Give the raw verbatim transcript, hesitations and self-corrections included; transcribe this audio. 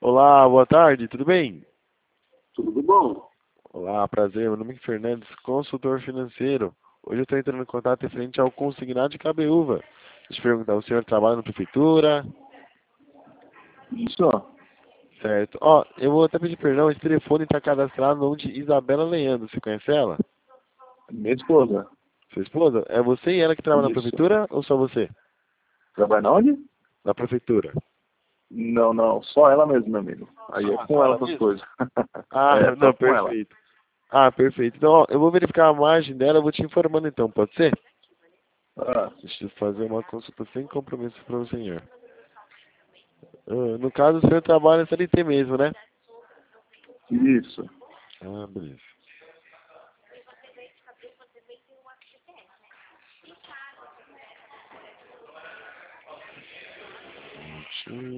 Olá, boa tarde, tudo bem? Tudo bom? Olá, prazer, meu nome é Fernandes, consultor financeiro. Hoje eu estou entrando em contato referente ao consignado de Cabeúva. Deixa eu perguntar, o senhor trabalha na prefeitura? Isso, ó. Certo. Ó, eu vou até pedir perdão, esse telefone está cadastrado no nome de Isabela Leandro, você conhece ela? Minha esposa. Sua esposa? É você e ela que trabalha na Isso. prefeitura ou só você? Trabalha na onde? Na prefeitura. Não, não. Só ela mesmo, meu amigo. Aí é Ah, com só ela ela essas mesmo? coisas. Ah, É, só não, com ela. perfeito. Ah, perfeito. Então, ó, eu vou verificar a margem dela, eu vou te informando então, pode ser? Ah, Deixa eu fazer uma consulta sem compromisso para o senhor. Ah, no caso, o senhor trabalha C L T mesmo, né? isso. Ah, beleza. Hum,